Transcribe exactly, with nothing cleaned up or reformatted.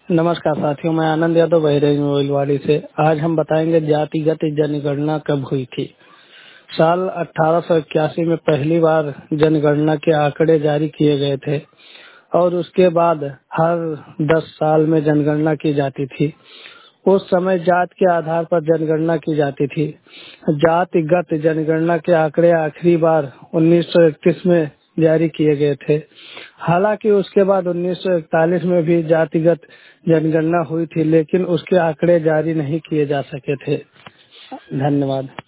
नमस्कार साथियों, मैं आनंद यादव बहरेज मोइलवाड़ी से। आज हम बताएंगे जातिगत जनगणना कब हुई थी। साल अठारह सौ इक्यासी में पहली बार जनगणना के आंकड़े जारी किए गए थे और उसके बाद हर दस साल में जनगणना की जाती थी। उस समय जात के आधार पर जनगणना की जाती थी। जातिगत जनगणना के आंकड़े आखिरी बार उन्नीस सौ इकतीस में जारी किए गए थे। हालांकि उसके बाद उन्नीस सौ इकतालीस में भी जातिगत जनगणना हुई थी, लेकिन उसके आंकड़े जारी नहीं किए जा सके थे। धन्यवाद।